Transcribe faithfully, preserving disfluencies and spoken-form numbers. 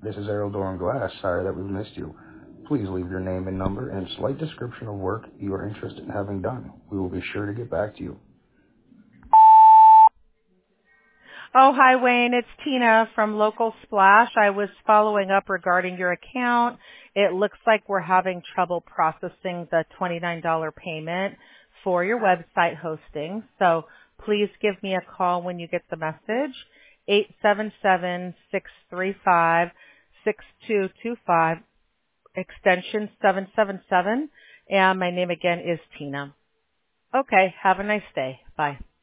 This is Errol Doran Glass. Sorry that we've missed you. Please leave your name and number and slight description of work you are interested in having done. We will be sure to get back to you. Oh, hi, Wayne. It's Tina from Local Splash. I was following up regarding your account. It looks like we're having trouble processing the twenty-nine dollars payment for your website hosting. So please give me a call when you get the message, eight seven seven, six three five, six two two five, extension seven seven seven. And my name again is Tina. Okay, have a nice day. Bye.